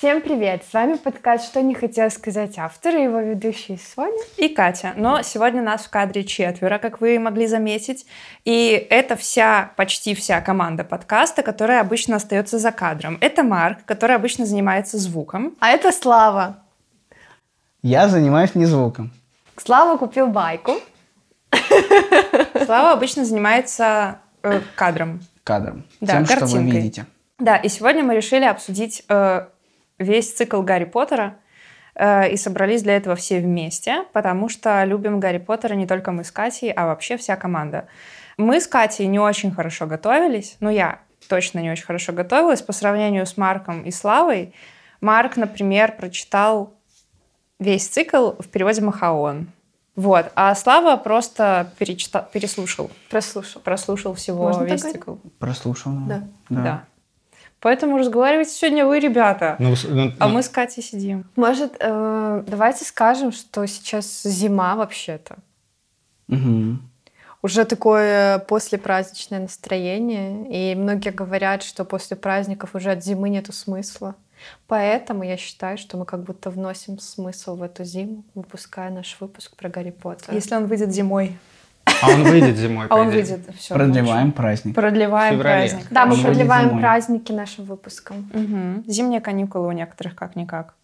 Всем привет! С вами подкаст «Что не хотел сказать автор» и его ведущие Соня и Катя. Но сегодня нас в кадре 4, как вы могли заметить. И это почти вся команда подкаста, которая обычно остается за кадром. Это Марк, который обычно занимается звуком. А это Слава. Я занимаюсь не звуком. Слава купил байку. Слава обычно занимается кадром. Кадром. Да, тем, картинкой. что вы видите. Да, и сегодня мы решили обсудить весь цикл Гарри Поттера и собрались для этого все вместе, потому что любим Гарри Поттера не только мы с Катей, а вообще вся команда. Мы с Катей не очень хорошо готовились, я точно не очень хорошо готовилась по сравнению с Марком и Славой. Марк, например, прочитал весь цикл в переводе Махаон. Вот. А Слава просто прослушал всего. Можно весь так цикл. Прослушал. Да. Поэтому разговаривайте сегодня вы, ребята. А мы с Катей сидим. Может, давайте скажем, что сейчас зима вообще-то. Угу. Уже такое послепраздничное настроение. И многие говорят, что после праздников уже от зимы нету смысла. Поэтому я считаю, что мы как будто вносим смысл в эту зиму, выпуская наш выпуск про Гарри Поттера. Если он выйдет зимой. А он выйдет зимой. А он выйдет. Все, продлеваем праздник. Продлеваем праздник. Да, мы Он продлеваем зимой. праздники нашим выпуском. Угу. Зимние каникулы у некоторых как-никак.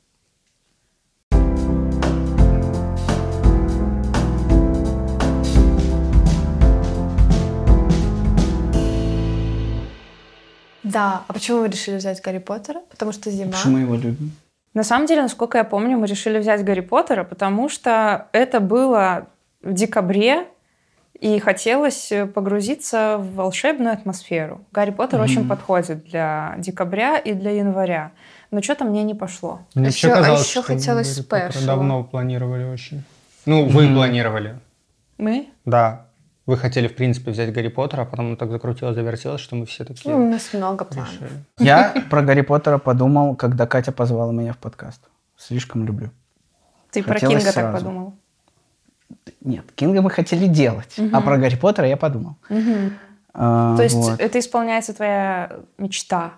Да, а почему вы решили взять Гарри Поттера? Потому что зима. Потому что мы его любим. На самом деле, насколько я помню, мы решили взять Гарри Поттера, потому что это было в декабре, и хотелось погрузиться в волшебную атмосферу. Гарри Поттер очень подходит для декабря и для января. Но что-то мне не пошло. Мне Еще- казалось, еще что хотелось Гарри Поттера спешла. давно планировали очень. Вы планировали. Мы? Да. Вы хотели, в принципе, взять Гарри Поттера, а потом так закрутилось, завертелось, что мы все такие У нас много планов. решили. Я про Гарри Поттера подумал, когда Катя позвала меня в подкаст. Слишком люблю. Ты про Хотелось Кинга так сразу. подумал? Нет, Кинга мы хотели делать, а про Гарри Поттера я подумал. То есть Вот. это исполняется твоя мечта?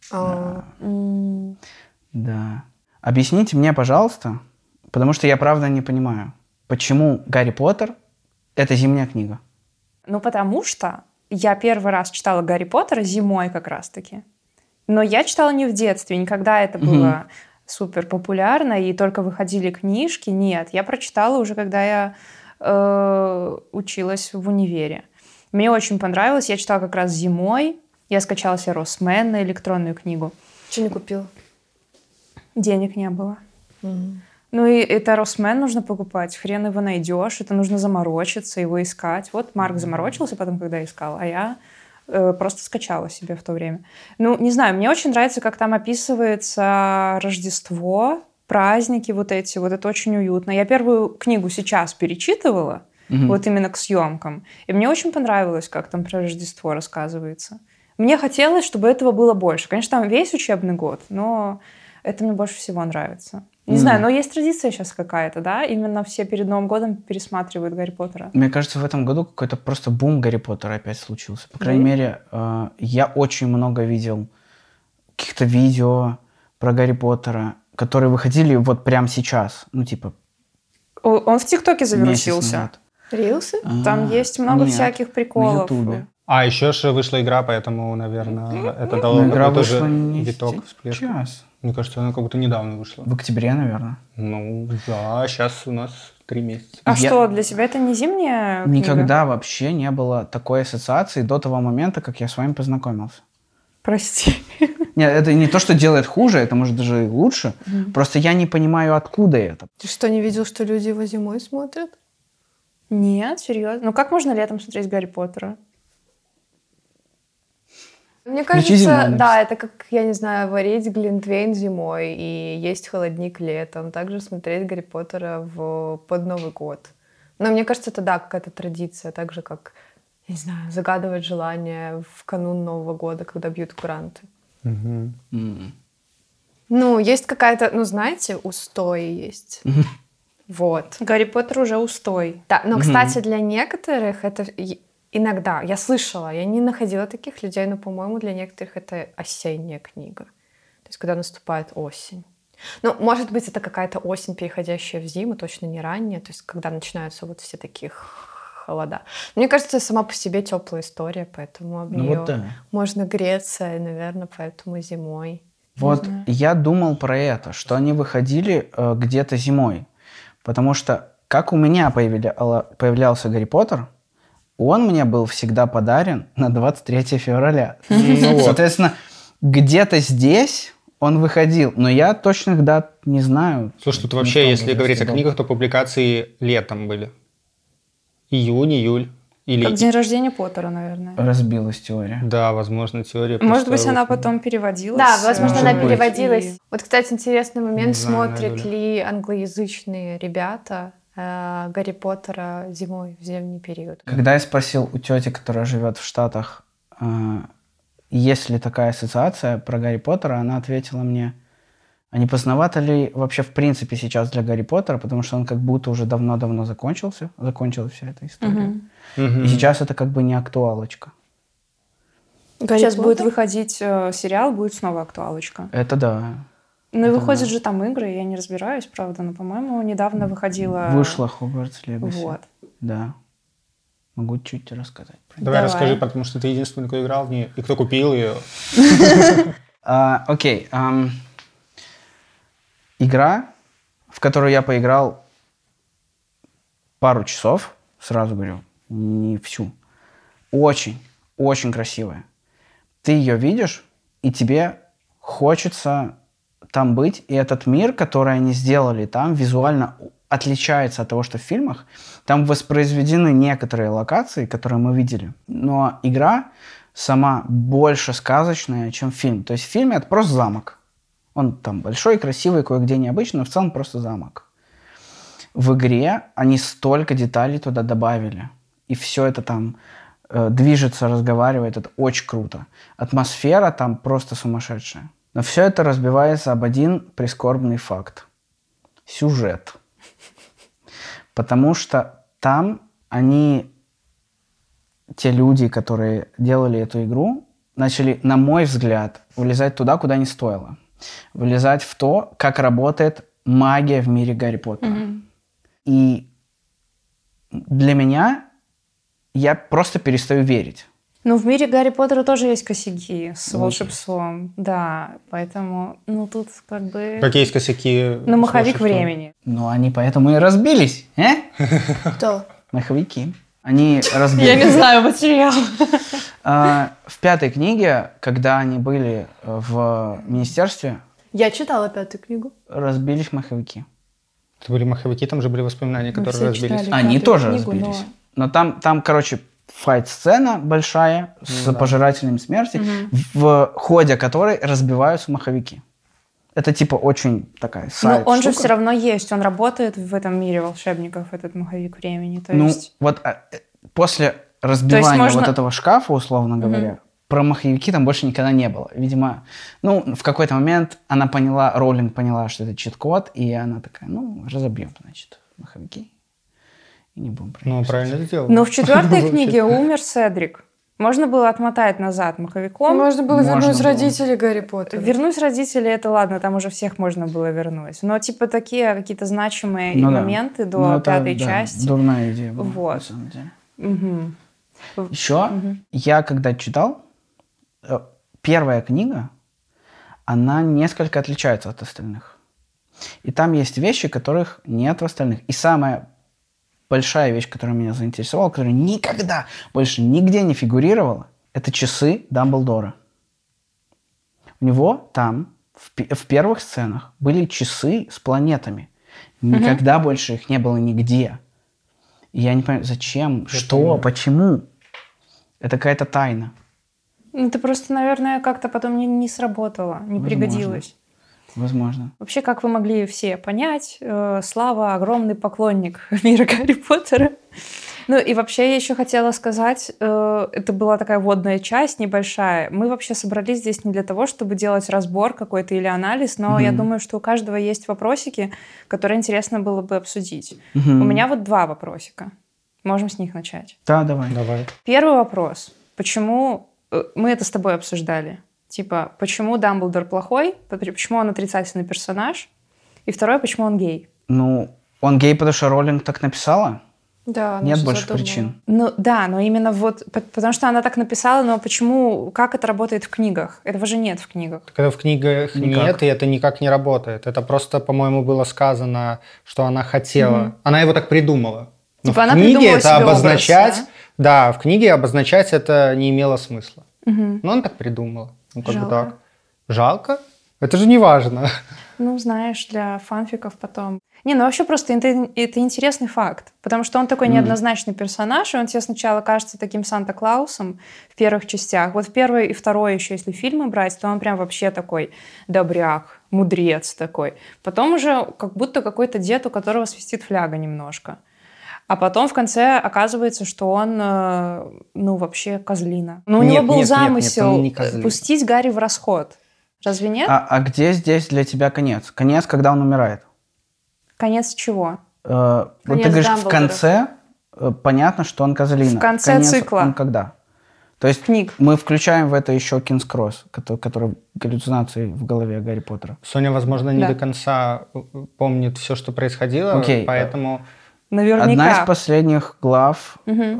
Да. Объясните мне, пожалуйста, потому что я правда не понимаю, почему Гарри Поттер — это зимняя книга? Потому что я первый раз читала Гарри Поттера зимой как раз-таки. Но я читала не в детстве, никогда это было супер популярно, и только выходили книжки. Нет, я прочитала уже, когда я училась в универе. Мне очень понравилось, я читала как раз зимой. Я скачала себе «Росмен» на электронную книгу. Что не купила? Денег не было. И это «Росмен» нужно покупать. Хрен его найдешь. Это нужно заморочиться, его искать. Вот Марк заморочился потом, когда искал, а я просто скачала себе в то время. Не знаю, мне очень нравится, как там описывается Рождество, праздники вот эти. Вот это очень уютно. Я первую книгу сейчас перечитывала, вот именно к съемкам. И мне очень понравилось, как там про Рождество рассказывается. Мне хотелось, чтобы этого было больше. Конечно, там весь учебный год, но это мне больше всего нравится. Не знаю, но есть традиция сейчас какая-то, да? Именно все перед Новым годом пересматривают Гарри Поттера. Мне кажется, в этом году какой-то просто бум Гарри Поттера опять случился. По крайней мере, я очень много видел каких-то видео про Гарри Поттера, которые выходили вот прямо сейчас. Он в ТикТоке месяц завирусился. назад. Рилсы? Там есть много Нет, всяких приколов. на Ютубе. А еще же вышла игра, поэтому, наверное, это дало Но игра какой-то вышла же не виток, всплеск. сейчас. Мне кажется, она как будто недавно вышла. В октябре, наверное. Да, сейчас у нас 3 месяца. А Я- что, для тебя это не зимняя книга? Никогда вообще не было такой ассоциации до того момента, как я с вами познакомился. Прости. Нет, это не то, что делает хуже, это может даже и лучше. Просто я не понимаю, откуда это. Ты что, не видел, что люди его зимой смотрят? Нет, серьезно. Как можно летом смотреть Гарри Поттера? Мне Включи зимой, кажется, Настя. да, это как, я не знаю, варить глинтвейн зимой и есть холодник летом. Также смотреть Гарри Поттера под Новый год. Но мне кажется, это, да, какая-то традиция. Так же, как, я не знаю, загадывать желание в канун Нового года, когда бьют куранты. Есть какая-то, знаете, устой есть. Вот. Гарри Поттер уже устой. Да, но, кстати, для некоторых это иногда, я слышала, я не находила таких людей, но, по-моему, для некоторых это осенняя книга. То есть когда наступает осень. Ну, может быть, это какая-то осень, переходящая в зиму, точно не ранняя, то есть когда начинаются вот все такие холода. Мне кажется, сама по себе теплая история, поэтому об нее можно греться, и, наверное, поэтому зимой. Вот я думал про это, что они выходили где-то зимой, потому что как у меня появлялся Гарри Поттер, он мне был всегда подарен на 23 февраля. Соответственно, где-то здесь он выходил, но я точных дат не знаю. Слушай, тут вообще, если говорить о книгах, то публикации летом были. Июнь, июль. Или... Как день рождения Поттера, наверное. Разбилась теория. Да, возможно, теория. Может быть, она потом переводилась. Да, возможно, она переводилась. И... Вот, кстати, интересный момент, смотрят ли англоязычные ребята Гарри Поттера зимой, в зимний период. Когда я спросил у тети, которая живет в Штатах, есть ли такая ассоциация про Гарри Поттера, она ответила мне, а не поздновато ли вообще в принципе сейчас для Гарри Поттера, потому что он как будто уже давно-давно закончилась вся эта история. И сейчас это как бы не актуалочка. Сейчас будет выходить сериал, будет снова актуалочка. Это да. Ну и выходят же там игры, я не разбираюсь, правда, но, по-моему, недавно выходила... Вышла Хогвартс Легаси. Вот. Да. Могу чуть рассказать. Давай расскажи, потому что ты единственный, кто играл в нее, и кто купил ее. Окей. Игра, в которую я поиграл пару часов, сразу говорю, не всю, очень, очень красивая. Ты ее видишь, и тебе хочется там быть, и этот мир, который они сделали там, визуально отличается от того, что в фильмах. Там воспроизведены некоторые локации, которые мы видели, но игра сама больше сказочная, чем фильм. То есть в фильме это просто замок. Он там большой, красивый, кое-где необычный, но в целом просто замок. В игре они столько деталей туда добавили, и все это там движется, разговаривает, это очень круто. Атмосфера там просто сумасшедшая. Но все это разбивается об один прискорбный факт. Сюжет. Потому что там те люди, которые делали эту игру, начали, на мой взгляд, вылезать туда, куда не стоило. Вылезать в то, как работает магия в мире Гарри Поттера. И для меня я просто перестаю верить. Ну, в мире Гарри Поттера тоже есть косяки с волшебством. Да, поэтому, тут как бы... Какие есть косяки? Ну, маховик времени. Ну, они поэтому и разбились, Кто? Маховики. Они разбились. Я не знаю материал. В 5-й книге, когда они были в министерстве... Я читала 5-ю книгу. Разбились маховики. Это были маховики, там же были воспоминания, которые разбились. Они тоже разбились. Но там, короче, файт-сцена большая с пожирателями смерти, в ходе которой разбиваются маховики. Это типа очень такая сайт-штука. Но он же все равно есть, он работает в этом мире волшебников, этот маховик времени. То есть... вот после разбивания вот этого шкафа, условно говоря, про маховики там больше никогда не было. Видимо, в какой-то момент Роулинг поняла, что это чит-код, и она такая, разобьем, значит, маховики. И не будем проигрывать. Правильно сделала. Но в 4-й книге умер Седрик. Можно было отмотать назад маховиком. Можно было вернуть родителей Гарри Поттера. Вернуть родителей, это ладно, там уже всех можно было вернуть. Но типа такие какие-то значимые моменты до 5-й части. Дурная идея была, вот. На самом деле. Еще я когда читал, первая книга, она несколько отличается от остальных. И там есть вещи, которых нет в остальных. И самая большая вещь, которая меня заинтересовала, которая никогда больше нигде не фигурировала, это часы Дамблдора. У него там в первых сценах были часы с планетами. Никогда больше их не было нигде. И я не понимаю, зачем, почему. Это какая-то тайна. Это просто, наверное, как-то потом не сработало, не пригодилось. Возможно. Вообще, как вы могли все понять, Слава огромный поклонник мира Гарри Поттера. Ну и вообще я еще хотела сказать, это была такая вводная часть небольшая. Мы вообще собрались здесь не для того, чтобы делать разбор какой-то или анализ, но я думаю, что у каждого есть вопросики, которые интересно было бы обсудить. У меня вот 2 вопросика. Можем с них начать. Да, давай. Первый вопрос. Почему... Мы это с тобой обсуждали. Типа, почему Дамблдор плохой, почему он отрицательный персонаж, и второе, почему он гей. Ну, он гей, потому что Роллинг так написала? Да, Нет больше причин. Ну да, но именно вот, потому что она так написала, но почему, как это работает в книгах? Этого же нет в книгах. Так это в книгах Никак. нет, и это никак не работает. Это просто, по-моему, было сказано, что она хотела. Она его так придумала. Но Типа в она книге придумала это себе образ, обозначать... Да, в книге обозначать это не имело смысла. Но она так придумала. Ну, как бы Жалко. так. Жалко? Это же не важно. Ну, знаешь, для фанфиков потом. Не, ну вообще просто это интересный факт, потому что он такой неоднозначный персонаж, и он тебе сначала кажется таким Санта-Клаусом в первых частях. Вот в первой и второй еще, если фильмы брать, то он прям вообще такой добряк, мудрец такой. Потом уже как будто какой-то дед, у которого свистит фляга немножко. А потом в конце оказывается, что он, ну, вообще козлина. Но у него был замысел он не козлина. пустить Гарри в расход. Разве нет? А где здесь для тебя конец? Конец, когда он умирает? Конец чего? Вот Конец ты говоришь, в Дамблдора. конце понятно, что он козлина. В конце Конец цикла. Он когда? То есть Книг. мы включаем в это еще Кингс Кросс, который галлюцинации в голове Гарри Поттера. Соня, возможно, не Да. до конца помнит все, что происходило, Окей. поэтому... Наверняка. Одна из последних глав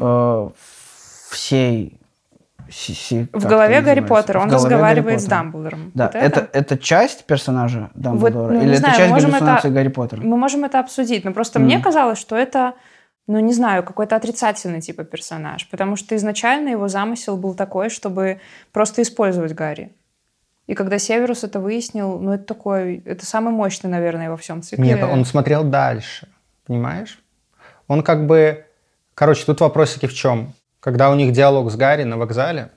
всей... В голове Гарри Поттера он разговаривает с Дамблдором. Да, Вот это часть персонажа Дамблдора? Вот, ну, или не это знаю, часть можем галлюцинации Гарри Поттера? Мы можем это обсудить, но просто мне казалось, что это, ну, не знаю, какой-то отрицательный типа персонаж, потому что изначально его замысел был такой, чтобы просто использовать Гарри. И когда Северус это выяснил, ну, это самый мощный, наверное, во всем цикле. Нет, он смотрел дальше, понимаешь? Он как бы... Короче, тут вопросики в чем? Когда у них диалог с Гарри на вокзале,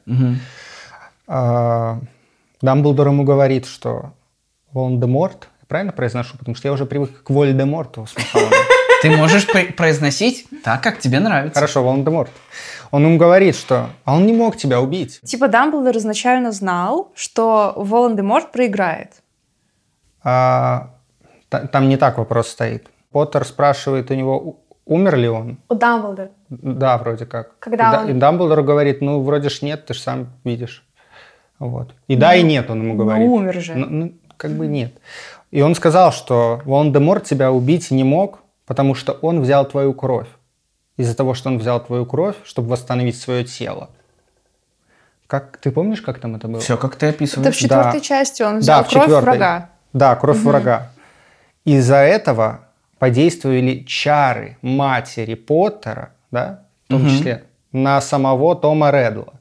Дамблдор ему говорит, что Волан-де-Морт, я правильно произношу, потому что я уже привык к Вольдеморту с Махалом. Ты можешь произносить так, как тебе нравится. Хорошо, Волан-де-Морт. Он ему говорит, что а он не мог тебя убить. Типа Дамблдор изначально знал, что Волан-де-Морт проиграет. Там не так вопрос стоит. Поттер спрашивает у него, умер ли он? У Дамблдора. Да, вроде как. Когда он- И Дамблдор говорит, ну, вроде ж нет, ты же сам видишь. Вот. И да, и нет, он ему говорит. Ну, умер же. Ну, как бы нет. И он сказал, что Волан-де-Морт тебя убить не мог, потому что он взял твою кровь. Из-за того, что он взял твою кровь, чтобы восстановить свое тело. Как, ты помнишь, как там это было? Все, как ты Это в описываешь. четвертой части он взял в кровь четвертой. врага. Да, кровь врага. Из-за этого подействовали чары матери Поттера, да, в том числе, на самого Тома Реддла.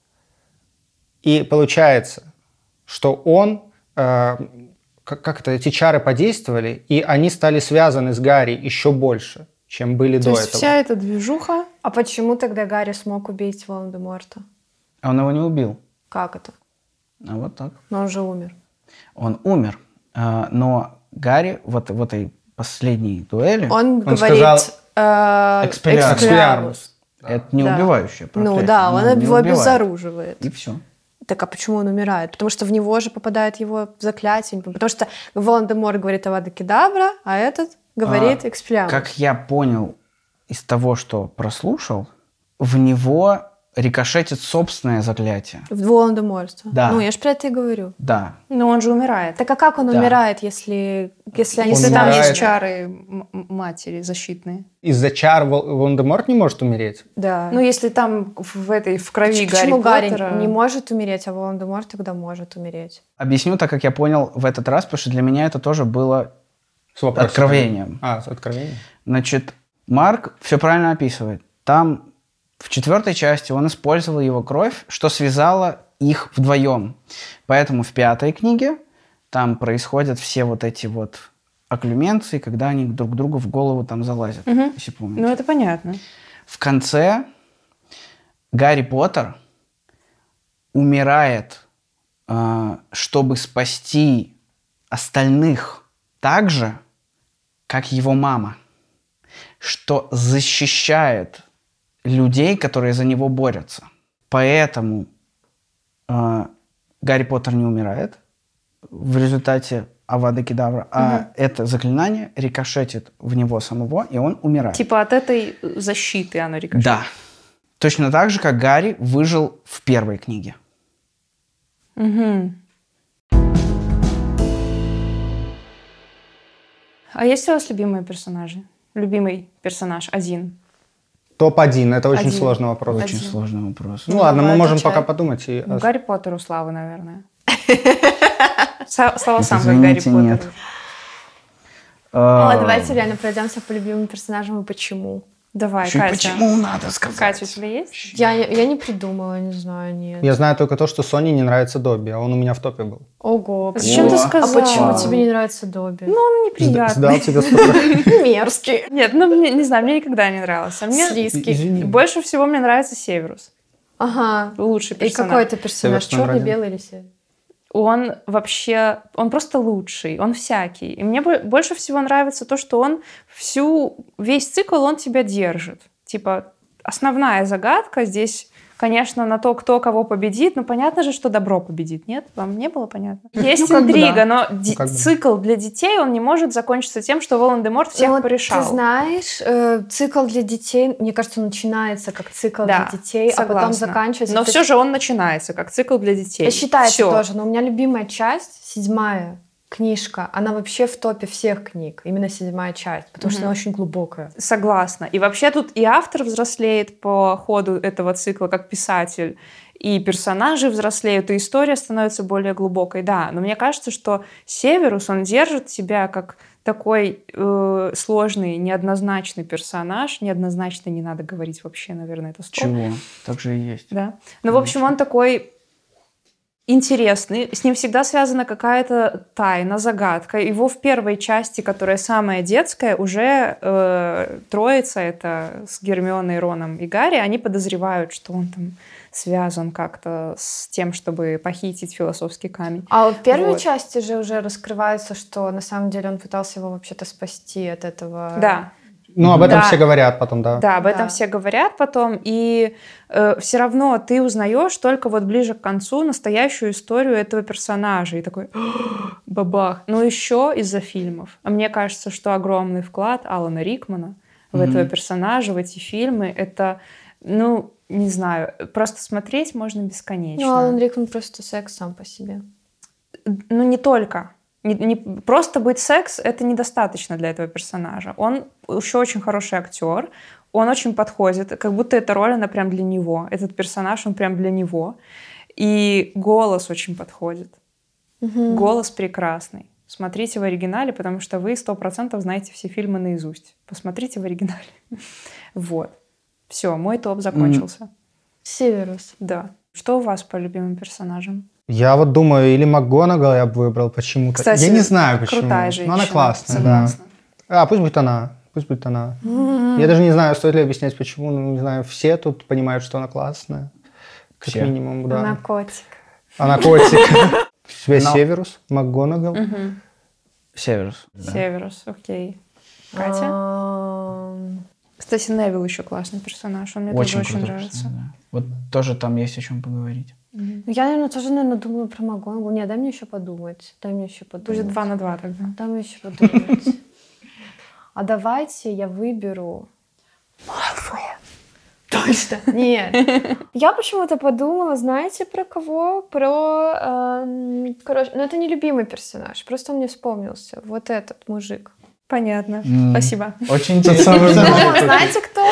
И получается, что он, как-то эти чары подействовали, и они стали связаны с Гарри еще больше, чем были То до есть этого. вся эта движуха... А почему тогда Гарри смог убить Волан-де-Морта? А он его не убил. Как это? А вот так. Но он же умер. Он умер. Но Гарри вот в этой последней дуэли... Он говорит... сказал, «Экспеллиармус». «Экспеллиармус». Это не Да. убивающее проклятие. Ну да, он Оно не его убивает. обезоруживает. И все. Так а почему он умирает? Потому что в него же попадает его заклятие. Потому что Волан-де-Морт говорит Авада Кедавра, а этот говорит Экспеллиармус. Как я понял из того, что прослушал, в него рикошетит собственное заклятие. В Волан-де-Морта. Да. Ну, я же про это и говорю. Да. Но он же умирает. Так а как он Да. умирает, если они Если Он там умирает. есть чары матери защитные. Из-за чар Волан-де-Морт не может умереть? Да. Ну, если там в крови Почему Гарри Гарри Поттера... не может умереть, а Волан-де-Морт тогда может умереть? Объясню так, как я понял в этот раз, потому что для меня это тоже было С вопросиками. откровением. С откровением. Значит, Марк все правильно описывает. Там в четвертой части он использовал его кровь, что связало их вдвоем. Поэтому в пятой книге там происходят все вот эти вот окклюменции, когда они друг к другу в голову там залазят, если помните. Ну, это понятно. В конце Гарри Поттер умирает, чтобы спасти остальных так же, как его мама, что защищает людей, которые за него борются. Поэтому Гарри Поттер не умирает в результате Авада Кедавра, а это заклинание рикошетит в него самого, и он умирает. Типа от этой защиты оно рикошетит. Да. Точно так же, как Гарри выжил в первой книге. Угу. А есть у вас любимые персонажи? Любимый персонаж один? Топ-1. Это очень Один. сложный вопрос. Очень сложный вопрос. Ну ладно, мы давай, можем отвечай. пока подумать. Гарри Поттер у Славы, наверное. Слава сам как Гарри Извините, Поттер. нет. Давайте реально пройдемся по любимым персонажам и почему. Давай, Чуть Катя. почему надо сказать? Катя, у тебя есть? Я не придумала, не знаю, нет. Я знаю только то, что Соне не нравится Добби, а он у меня в топе был. Ого, Зачем ты О, сказала? А почему тебе не нравится Добби? Ну, он неприятный. Сдал тебе 100%. Мерзкий. Нет, ну, не знаю, мне никогда не нравился. Мне Слизкий. Извини. больше всего мне нравится Северус. Ага. Лучший И персонаж. какой это персонаж? Северус номер Черный, один. белый или серый? Он вообще, он просто лучший, он всякий. И мне больше всего нравится то, что он весь цикл он тебя держит. Типа, основная загадка здесь, конечно, на то, кто кого победит. Ну, понятно же, что добро победит, нет? Вам не было понятно? Есть как бы интрига, да. но как бы. цикл для детей, он не может закончиться тем, что Волан-де-Морт всех Ну, порешал. Ты знаешь, цикл для детей, мне кажется, начинается как цикл Да, для детей, а потом согласна. заканчивается. Но То все есть же он начинается как цикл для детей. считается Всё. тоже, но у меня любимая часть, 7 книжка, она вообще в топе всех книг, именно 7 часть, потому что она очень глубокая. Согласна. И вообще тут и автор взрослеет по ходу этого цикла как писатель, и персонажи взрослеют, и история становится более глубокой, да. Но мне кажется, что Северус, он держит себя как такой сложный, неоднозначный персонаж. Неоднозначно не надо говорить вообще, наверное, это слово. Чего? Так же и есть. Да. Ну, в общем, он такой интересный, с ним всегда связана какая-то тайна, загадка. Его в первой части, которая самая детская, уже троица, это с Гермионой, Роном и Гарри, они подозревают, что он там связан как-то с тем, чтобы похитить философский камень. А в первой Вот. части же уже раскрывается, что на самом деле он пытался его вообще-то спасти от этого. Да, Ну, об этом Да. все говорят потом, да. да, об этом Да. все говорят потом, и все равно ты узнаешь только вот ближе к концу настоящую историю этого персонажа. И такой бабах. Ну, еще из-за фильмов. А мне кажется, что огромный вклад Алана Рикмана в этого персонажа, в эти фильмы, это, ну, не знаю, просто смотреть можно бесконечно. Ну, Алан Рикман просто секс сам по себе. Ну, не только. Не просто быть секс — это недостаточно для этого персонажа. Он еще очень хороший актер, он очень подходит, как будто эта роль, она прям для него. Этот персонаж, он прям для него. И голос очень подходит. Голос прекрасный. Смотрите в оригинале, потому что вы 100% знаете все фильмы наизусть. Посмотрите в оригинале. Вот. Все, мой топ закончился. Северус. Да. Что у вас по любимым персонажам? Я вот думаю, или МакГонагал я бы выбрал почему-то. Кстати, я не знаю почему. крутая женщина. Но она классная, Согласна. да. Пусть будет она. Пусть будет она. Я даже не знаю, стоит ли объяснять, почему. Ну, не знаю, все тут понимают, что она классная. Как Все. минимум, да. Она котик. Она котик. У тебя Но- Северус, МакГонагал. Северус. Да. Северус, окей. Катя? Кстати, Невилл еще классный персонаж. Он мне тоже очень крутой нравится. персонаж, да. Вот тоже там есть о чем поговорить. Я, наверное, тоже, думаю про МакГонагал. Нет, дай мне еще подумать. Будет 2 на 2 тогда. Дай мне еще подумать. А давайте я выберу... Малфоя. Точно. Нет. Я почему-то подумала, знаете, про кого? Короче, ну это не любимый персонаж, просто он мне вспомнился. Вот этот мужик. Понятно. М. Спасибо. Очень интересно. Ну, знаете кто?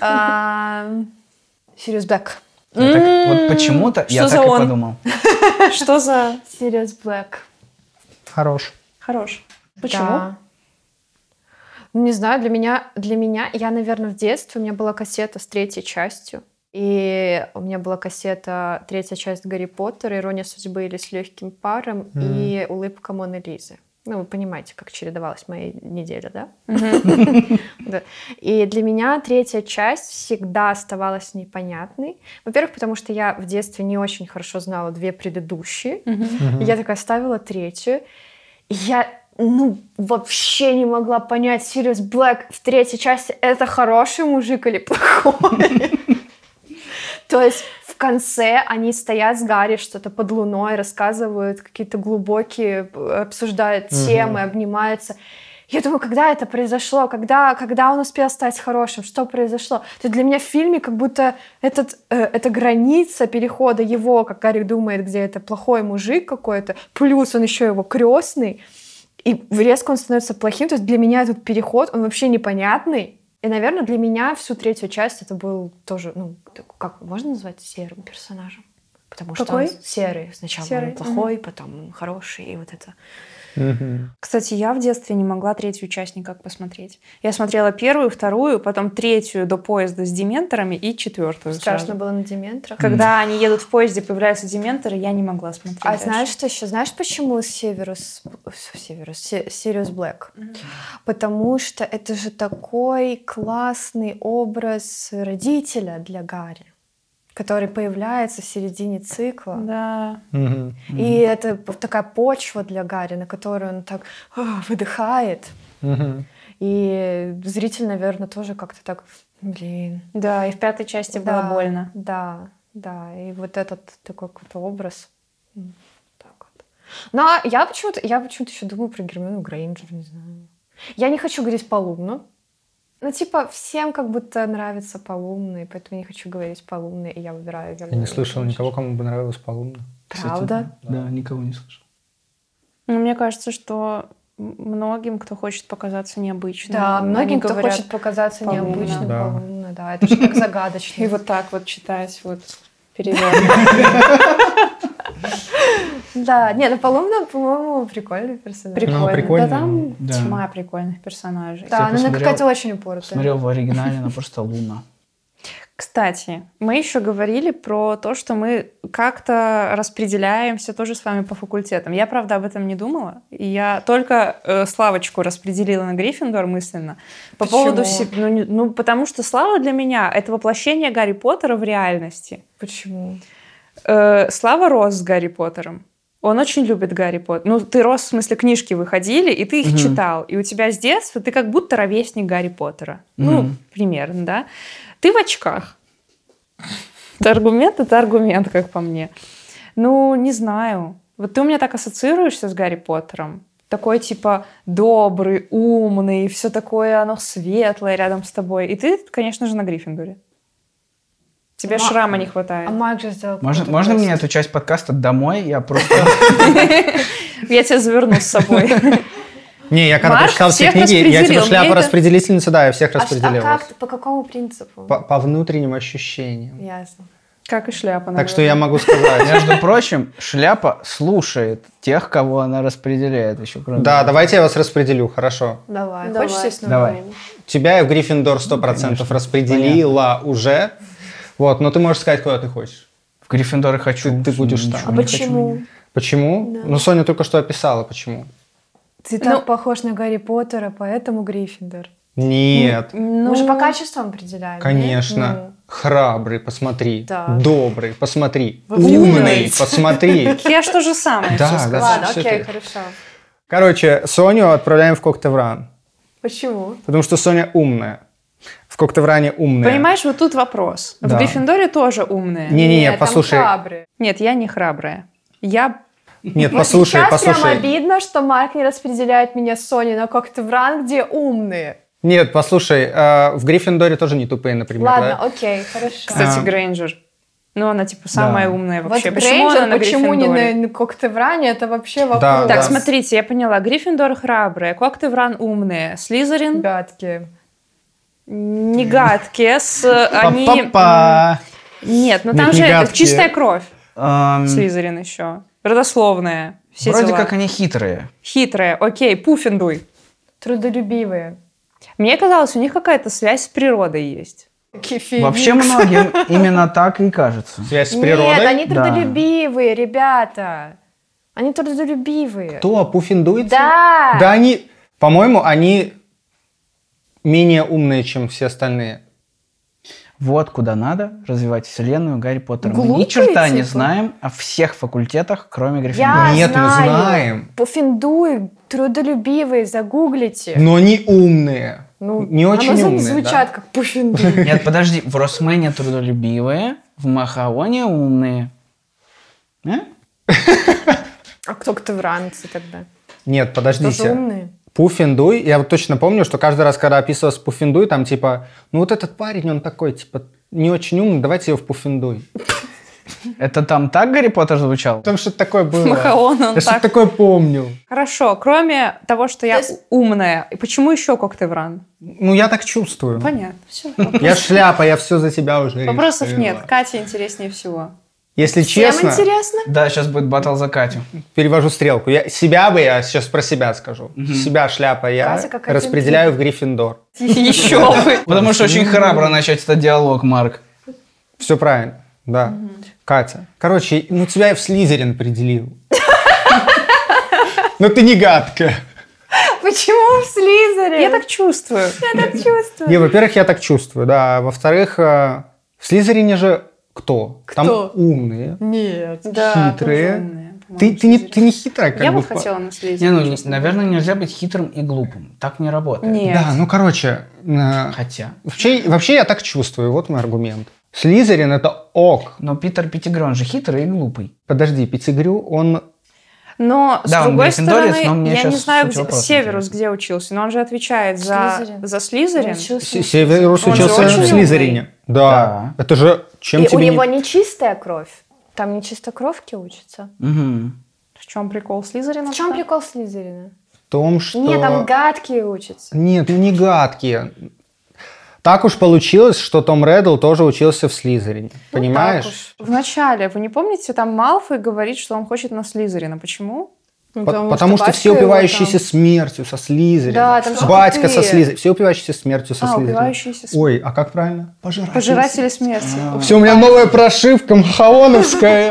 Сириус Блэк. Вот почему-то Что я за так и он? подумал. Что за... Сириус Блэк. Хорош. Хорош. Почему? Да. Ну, не знаю, для меня, я, наверное, в детстве, у меня была кассета с 3 частью. И у меня была кассета 3 часть Гарри Поттера, Ирония судьбы или С легким паром и Улыбка Моны Лизы. Ну, вы понимаете, как чередовалась моя неделя, да? Да. И для меня 3 часть всегда оставалась непонятной. Во-первых, потому что я в детстве не очень хорошо знала 2 предыдущие. И я такая ставила 3. И я, вообще не могла понять, Сириус Блэк в 3 части это хороший мужик или плохой. То есть в конце они стоят с Гарри что-то под луной, рассказывают какие-то глубокие, обсуждают темы, обнимаются. Я думаю, когда это произошло, когда он успел стать хорошим, что произошло. То есть для меня в фильме как будто эта граница перехода его, как Гарик думает, где это плохой мужик какой-то, плюс он еще его крестный, и резко он становится плохим. То есть для меня этот переход, он вообще непонятный. И, наверное, для меня всю третью часть это был тоже, как можно назвать серым персонажем? Потому что он серый. Сначала он плохой, потом хороший, и вот это... Кстати, я в детстве не могла третью часть никак посмотреть. Я смотрела первую, вторую, потом третью до поезда с дементорами и четвертую. Страшно было на дементорах. Когда они едут в поезде, появляются дементоры, я не могла смотреть. А знаешь, что еще? Знаешь, почему Сириус Блэк? Потому что это же такой классный образ родителя для Гарри, который появляется в середине цикла. Да. И это такая почва для Гарри, на которую он так выдыхает. И зритель, наверное, тоже как-то так, блин. Да, и в пятой части было больно. Да. И вот этот такой какой-то образ. Так вот. Но я почему-то еще думаю про Гермиону Грейнджер, не знаю. Я не хочу говорить по-умно. Всем как будто нравится по-умный, поэтому я не хочу говорить по-умный, и я выбираю Гермиону. Я не слышал никого, кому бы нравилось по-умно. Правда? Да, никого не слышал. Мне кажется, что многим, кто хочет показаться необычным. Да, многим, кто хочет показаться необычным, по-умно, да. Это же как загадочно. И вот так вот читать, вот перевернуть. Да, по-умно, по-моему, прикольный персонаж. Прикольно. Да, там тьма прикольных персонажей. Да, она какая-то очень упоротая. Смотрел в оригинале, она просто Луна. Кстати, мы еще говорили про то, что мы как-то распределяемся тоже с вами по факультетам. Я, правда, об этом не думала. И я только Славочку распределила на Гриффиндор мысленно. Почему? Потому что Слава для меня — это воплощение Гарри Поттера в реальности. Почему? Слава рос с Гарри Поттером. Он очень любит Гарри Поттера. Ты рос, в смысле, книжки выходили, и ты их читал. И у тебя с детства ты как будто ровесник Гарри Поттера. Примерно, да? Ты в очках. Это аргумент, как по мне. Не знаю. Вот ты у меня так ассоциируешься с Гарри Поттером. Такой, добрый, умный, все такое, оно светлое рядом с тобой. И ты, конечно же, на Гриффиндоре. Тебе шрама не хватает. А Майк же сделал... Можно мне эту часть подкаста домой? Я просто... Я тебя заверну с собой. Не, я когда прочитал все книги, я шляпа распределительница, да, я всех распределил. А как, по какому принципу? По внутренним ощущениям. Ясно. Как и шляпа, наверное. Так что я могу сказать. Между прочим, шляпа слушает тех, кого она распределяет еще. Да, давайте я вас распределю, хорошо. Давай. Хочешь сесть на Давай. Тебя я в Гриффиндор 100% распределила уже. Вот, но ты можешь сказать, куда ты хочешь. В Гриффиндоры хочу. Ты будешь там. А почему? Почему? Да. Соня только что описала, почему. Ты так похож на Гарри Поттера, поэтому Гриффиндор. Нет. Мы же по качествам определяем. Конечно. Храбрый, посмотри. Да. Добрый, посмотри. Умный, посмотри. Я ж то же самое все сказала. Ладно, окей, хорошо. Короче, Соню отправляем в Коктевран. Почему? Потому что Соня умная. В Коктевране умная. Понимаешь, вот тут вопрос. В Гриффиндоре тоже умная. Не-не-не, послушай. Нет, я не храбрая. Нет, послушай. Сейчас прям обидно, что Марк не распределяет меня с Соней на Коктевран, где умные. Нет, послушай, в Гриффиндоре тоже не тупые, например. Ладно, окей, хорошо. Кстати, Грейнджер. Она самая умная вообще. Вот Почему она на почему Гриффиндоре? не на Коктевране, это вообще вопрос. Да, так, смотрите, я поняла. Гриффиндор храбрая, Коктевран умные, Слизерин... Гадкие. Не гадкие, они... Нет, там же чистая кровь. Слизерин еще. Родословная. Все Вроде дела. как они хитрые. Хитрые, окей, Пуффендуй. Трудолюбивые. Мне казалось, у них какая-то связь с природой есть. Вообще многим именно так и кажется. Связь с природой? Нет, они трудолюбивые, ребята. Они трудолюбивые. Кто? Пуффендуйцы? Да. Да они... По-моему, они менее умные, чем все остальные. Вот куда надо развивать вселенную Гарри Поттера. Мы Глупые, ни черта не типа. знаем о всех факультетах, кроме Гриффиндора. Нет, мы знаем. Пуффендуй, трудолюбивые, загуглите. Но они умные. Не очень умные, не звучат как Пуффендуй. Нет, подожди, в Росмене трудолюбивые, в Махаоне умные. А кто ктевранцы тогда? Нет, подождите. Тоже умные. Пуффиндуй. Я вот точно помню, что каждый раз, когда описывался Пуффиндуй, там типа, ну вот этот парень, он такой, типа, не очень умный, давайте его в Пуффиндуй. Это там так Гарри Поттер звучал? Там что-то такое было. Махаон, он Я что-то так. такое помню. Хорошо, кроме того, что я умная, и почему еще Коктевран? Ну, я так чувствую. Понятно, все. Я шляпа, я все за тебя уже Вопросов решила. нет. Катя интереснее всего. Если Всем честно, интересно? Да, сейчас будет батл за Катю. перевожу стрелку. Я сейчас про себя скажу. Себя шляпа я Катя как распределяю в Гриффиндор. Еще бы. Потому что очень храбро начать этот диалог, Марк. Все правильно, да. Катя. Короче, ну тебя я в Слизерин определил. Но ты не гадкая. Почему в Слизерин? Я так чувствую. Я так чувствую. Не, во-первых, я так чувствую, да. Во-вторых, в Слизерине же кто? Там Кто? умные, Нет. Да, хитрые. тоже умная, Ты по-моему, не хитрая, как Я бы. бы хотела на Не, Слизерин. ну, честно. наверное, нельзя быть хитрым и глупым. Так не работает. Нет. Да, ну короче, Хотя. вообще я так чувствую, вот мой аргумент. Слизерин это ок. Но Питер Петтигрю, он же хитрый и глупый. Подожди, Петтигрю, он... Но, с Да, он другой гриффиндорец, стороны, но мне я не сейчас знаю, суть где вопроса Северус интересна. где учился, но он же отвечает Слизерин. за Слизерин. Северус Он же учился очень в Слизерине. Да. Это же чем И тебе у не... него не чистая кровь. Там не чистокровки учатся. Угу. В чем прикол Слизерина? В чем прикол Слизерина? В том, что... Нет, там гадкие учатся. Нет, ну не гадкие. Так уж получилось, что Том Реддл тоже учился в Слизерине. Понимаешь? В начале, вы не помните, там Малфой говорит, что он хочет на Слизерина. Почему? Потому что все батька его упивающиеся там- смертью со Слизерина. Да, там же Батька со крутые. Слизерина. Все упивающиеся смертью со Слизерина. Упивающиеся Ой, а как правильно? Пожиратели смерти. Все, у меня новая прошивка махаоновская.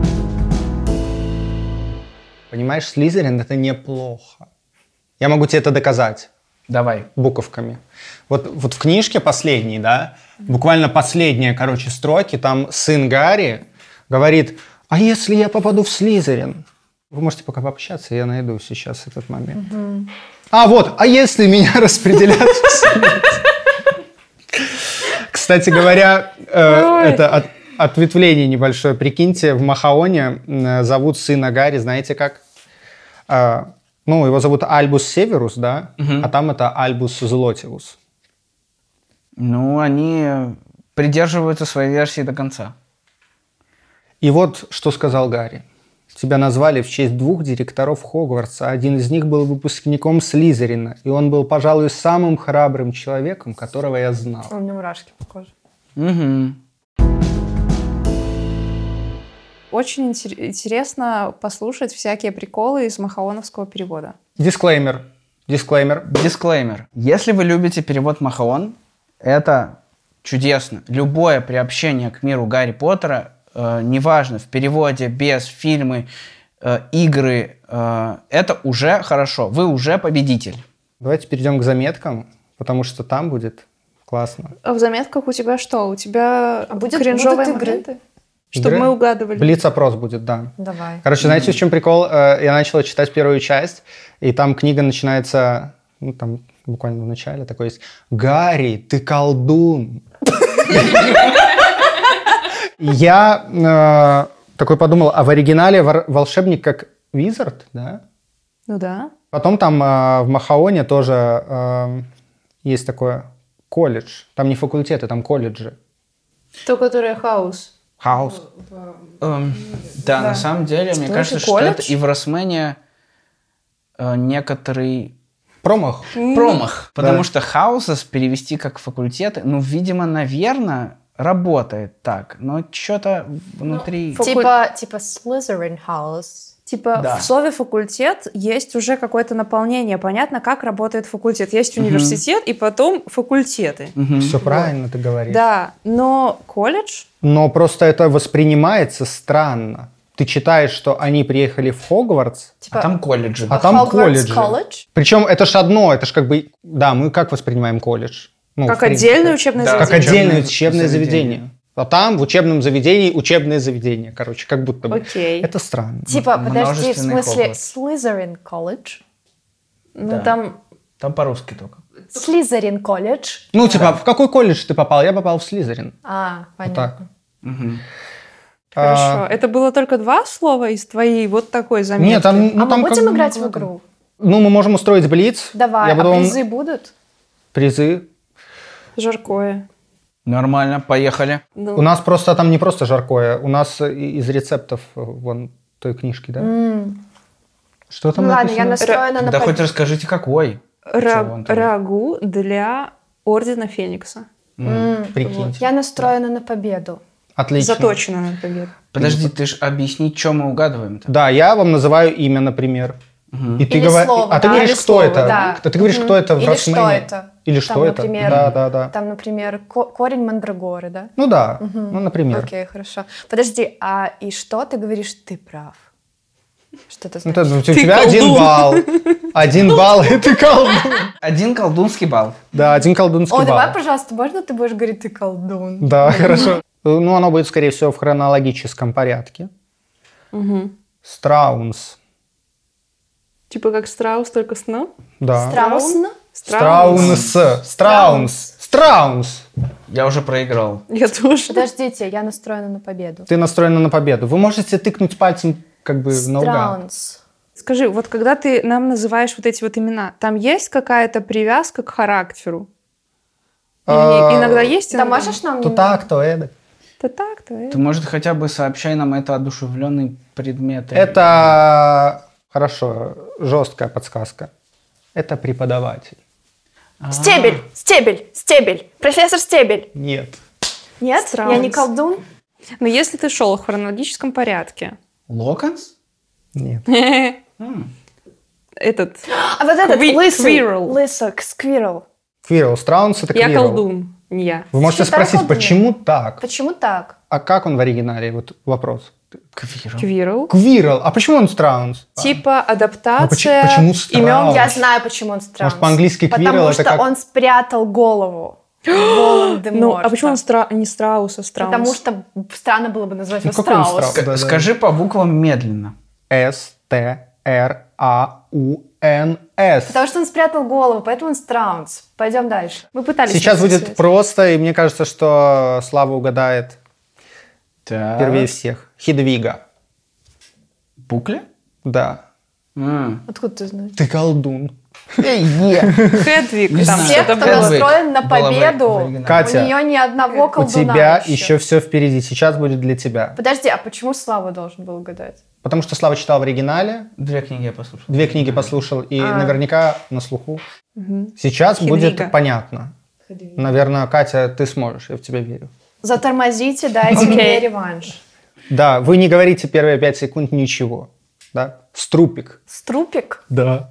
Понимаешь, Слизерин это неплохо. Я могу тебе это доказать Давай. буковками. Вот в книжке последней, да, буквально последние, короче, строки, там сын Гарри говорит, а если я попаду в Слизерин? Вы можете пока пообщаться, я найду сейчас этот момент. А вот, а если меня распределят в Слизерин? Кстати говоря, это ответвление небольшое. Прикиньте, в Махаоне зовут сына Гарри, знаете как? Ну, его зовут Альбус Северус, да? А там это Альбус Злотиус. Ну, они придерживаются своей версии до конца. И вот что сказал Гарри. Тебя назвали в честь 2 директоров Хогвартса. Один из них был выпускником Слизерина. И он был, пожалуй, самым храбрым человеком, которого я знал. У меня мурашки по коже. Угу. Очень интересно послушать всякие приколы из махаоновского перевода. Дисклеймер. Дисклеймер. Если вы любите перевод Махаон, это чудесно. Любое приобщение к миру Гарри Поттера, неважно, в переводе, без, фильмы, игры, это уже хорошо. Вы уже победитель. Давайте перейдем к заметкам, потому что там будет классно. А в заметках у тебя что? У тебя будут кринжовые игры? моменты? Чтобы Игры? мы угадывали. Блиц-опрос будет, да. Давай. Короче, знаете, в чем прикол? Я начал читать первую часть, и там книга начинается, ну, там буквально в начале такой есть «Гарри, ты колдун!» Я такой подумал, а в оригинале волшебник как Визард, да? Ну да. Потом там в Махаоне тоже есть такое колледж. Там не факультеты, там колледжи. То, которое хаус. Хаус. Да, на самом деле, мне Что кажется, это, что это колледж? и в Росмене некоторый Промах. промах. Потому Да. что хаусес перевести как факультеты, ну, видимо, наверное, работает так. Но что-то внутри... Типа Slytherin House. Типа Да. в слове факультет есть уже какое-то наполнение. Понятно, как работает факультет. Есть университет и потом факультеты. Все правильно ты говоришь. Да, но колледж... Но просто это воспринимается странно. Ты читаешь, что они приехали в Хогвартс, А там колледжи. а там Hogwarts колледжи. College? Причем это ж одно, это ж как бы... Да, мы как воспринимаем колледж? Ну, Как в принципе. отдельное учебное Да, Как заведение. отдельное Учебное учебное заведение. заведение. А там в учебном заведении учебное заведение. Короче, как будто бы. Окей. Это странно. Типа, подожди, в множественный смысле Хогвартс. Slytherin College? Ну Да. там... Там по-русски только. Slytherin College? Ну, типа, в какой колледж ты попал? Я попал в Слизерин. А, Вот так. понятно. Хорошо. Это было только 2 слова из твоей вот такой заметки? Нет, там... Ну, А там мы как будем бы играть в много. игру? Ну, мы можем устроить блиц. Давай, Я буду а вам- призы будут? Призы. Жаркое. Нормально, поехали. Ну, У нас просто там не просто жаркое, у нас из рецептов вон той книжки, да? Что там Ну ладно, я написано? настроена на Да хоть победу. расскажите, какой. Чё вон там? рагу для Ордена Феникса. Прикиньте. Я настроена на победу. Отлично. Заточено на победу. Подожди, ты ж объясни, что мы угадываем-то. Да, я вам называю имя, например. И ты Или слово, А ты да. говоришь, Или кто слово, это? да. Ты говоришь, кто это в Или Росмене. что это? Или Там, что это? например, Да. Там, например, корень мандрагоры, да? Ну да, ну, например. Окей, хорошо. Подожди, а и что ты говоришь, ты прав? Что это Ну, значит? у тебя 1 балл. 1 балл, и ты колдун. 1 колдунский балл. Да, 1 колдунский О, давай, балл. пожалуйста, можно ты будешь говорить, ты колдун? Да, хорошо. Ну, оно будет, скорее всего, в хронологическом порядке. Страунс. Типа как страус, только с «н». Да. Страусно? Страунс. Я уже проиграл. Я тоже. Подождите, я настроена на победу. Ты настроена на победу. Вы можете тыкнуть пальцем как бы наугад. Страунс. Скажи, вот когда ты нам называешь вот эти вот имена, там есть какая-то привязка к характеру? Или иногда есть? Да иногда можешь нам... То так, то эдак. То так, то это. Ты, может, хотя бы сообщай нам, это одушевленный предмет? Это хорошо, жесткая подсказка. Это преподаватель. Стебель, стебель, стебель. Профессор Стебель. Нет. Нет? Страунс. Я не колдун? Но если ты шел в хронологическом порядке, Локонс? Нет. этот... А вот этот лысый. Quirrell. Лысок, сквирл. Квирл. Страунс это Я Квирл. колдун, не я. Вы можете Считай спросить, колдуном. почему так? Почему так? А как он в оригинале? Вот вопрос. Квирл. Квирл. Квирл. А почему он Страунс? Типа Ну, адаптация почему Страунс? имен. Я знаю, почему он Страунс. Может, по-английски Quirrell Потому это что как- он спрятал голову Волан-де-Морта. Ну, а почему он не Страус, а Страус? Потому что странно было бы назвать его какой он Страус. Страус? Да. Скажи по буквам медленно. Страунс. Потому что он спрятал голову, поэтому он Страунс. Пойдем дальше. Мы пытались... Сейчас найти будет связь. просто, и мне кажется, что Слава угадает Так. первее всех. Хидвига. Букля? Да. Откуда ты знаешь? Ты колдун. Хедвиг, Не там знаю. Все, что-то кто было. Хедвиг. настроен на Была в победу, оригинале. Катя, у нее ни одного У колдуна тебя еще все впереди. Сейчас будет для тебя. Подожди, а почему Слава должен был угадать? Потому что Слава читал в оригинале, 2 книги я послушал. 2 книги послушал, и наверняка на слуху. Мгм. Сейчас Хидвига. будет понятно. Наверное, Катя, ты сможешь, я в тебя верю. Затормозите, дайте Окей. мне реванш. Да, вы не говорите первые 5 секунд ничего. Да? Струпик. Струпик? Да.